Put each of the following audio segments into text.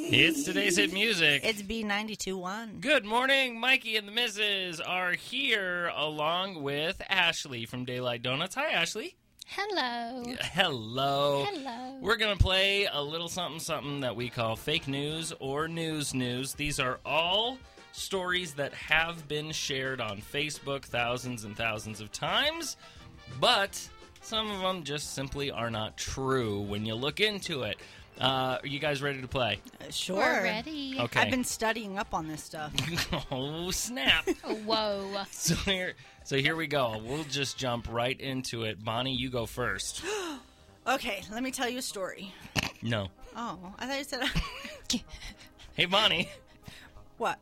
It's today's hit music. It's B92.1. Good morning. Mikey and the Misses are here along with Ashley from Daylight Donuts. Hi, Ashley. Hello. Hello. Hello. We're going to play a little something that we call fake news or news. These are all stories that have been shared on Facebook thousands and thousands of times, but some of them just simply are not true when you look into it. Are you guys ready to play? Sure. We're ready. Okay. I've been studying up on this stuff. Oh, snap. Whoa. So here we go. We'll just jump right into it. Bonnie, you go first. Okay, let me tell you a story. No. Oh, I thought you said... Hey, Bonnie. What?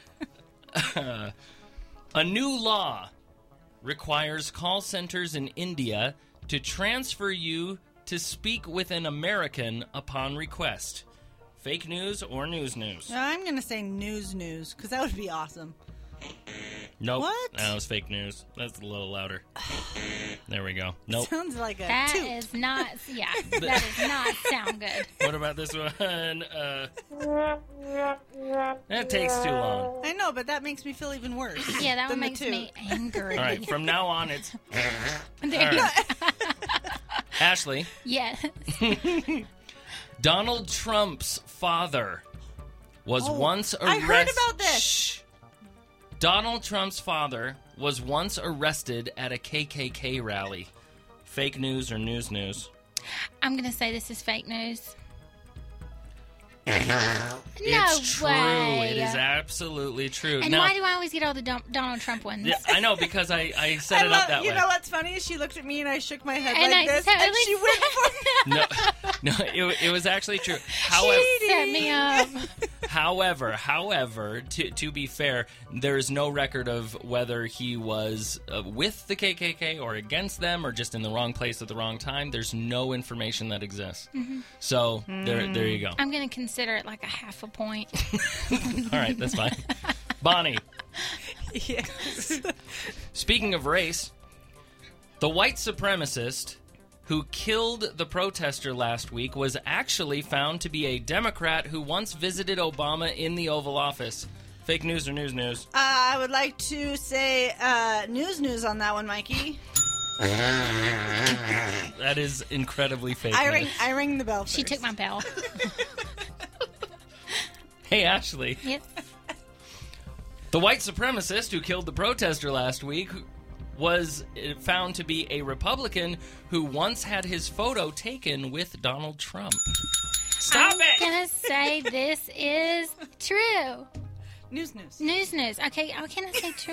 A new law requires call centers in India to transfer you to speak with an American upon request. Fake news or news? I'm going to say news, because that would be awesome. Nope. What? That was fake news. That's a little louder. There we go. Nope. Sounds like a That toot. is not, that does not sound good. What about this one? That takes too long. I know, but that makes me feel even worse. Yeah, that than one the makes toot. me angry. All right, from now on, it's... There All you right. Ashley, Yes. Donald Trump's father was Oh, once arrested. I heard about this. Shh. Donald Trump's father was once arrested at a KKK rally. Fake news or news? I'm going to say this is fake news. It's true. way. It is absolutely true. And Now, why do I always get all the Donald Trump ones? yeah, I know, because I set it up that You way. know what's funny is she looked at me and I shook my head And like I this, and totally she went for No, it was actually true. Set me up. However, to be fair, there is no record of whether he was with the KKK or against them or just in the wrong place at the wrong time. There's no information that exists. Mm-hmm. So there you go. I'm going to consider it like a half a point. All right, that's fine. Bonnie, Yes. speaking of race, the white supremacist who killed the protester last week was actually found to be a Democrat who once visited Obama in the Oval Office. Fake news or news? I would like to say news on that one, Mikey. That is incredibly fake news. I ring the bell first. She took my bell. Hey, Ashley. Yes. The white supremacist who killed the protester last week was found to be a Republican who once had his photo taken with Donald Trump. Stop I'm it! going to say this is true. News. News. Okay, how can I say true?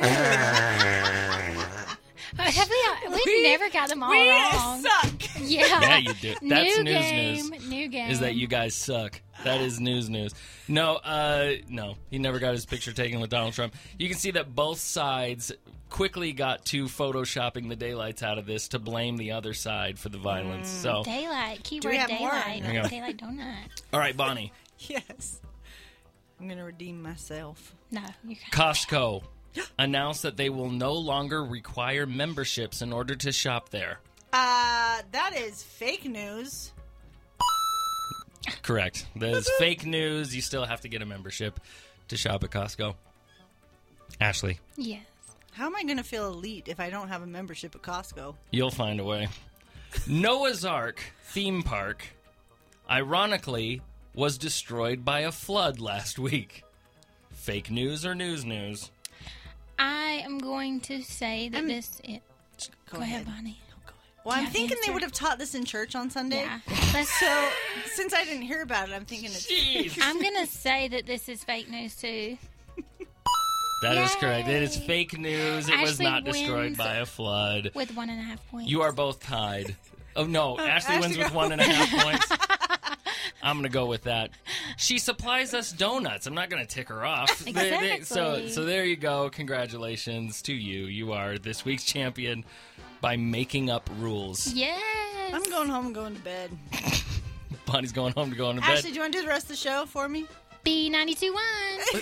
Have we've never got them all We wrong. suck. Yeah. Yeah, you do. That's new news. game. New game. Is that you guys suck. That is news. No, he never got his picture taken with Donald Trump. You can see that both sides quickly got to photoshopping the daylights out of this to blame the other side for the violence. So, Daylight. we Keyword have more? daylight. There you go. Daylight donut. all right, Bonnie. Yes. I'm going to redeem myself. No, you can't. Costco announced that they will no longer require memberships in order to shop there. That is fake news. Correct. That is fake news. You still have to get a membership to shop at Costco. Ashley, Yes. How am I going to feel elite if I don't have a membership at Costco? you'll find a way. Noah's Ark theme park, ironically, was destroyed by a flood last week. Fake news or news? I am going to say that this is... Go ahead, Bonnie. Well, I'm Yeah, thinking they answer. would have taught this in church on Sunday. Yeah. Let's, So, since I didn't hear about it, I'm thinking it's... Jeez. I'm going to say that this is fake news, too. That is Yay. correct. It is fake news. It was Ashley not destroyed wins by a flood. With 1.5 points. You are both tied. Oh, no. Ashley wins with 1.5 points. I'm going to go with that. She supplies us donuts. I'm not going to tick her off. Exactly. So there you go. Congratulations to you. You are this week's champion by making up rules. Yes. I'm going home and going to bed. Bonnie's going home to go into bed. Ashley, do you want to do the rest of the show for me? B92.1.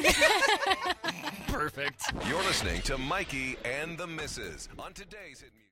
Perfect. You're listening to Mikey and the Misses on today's hit music.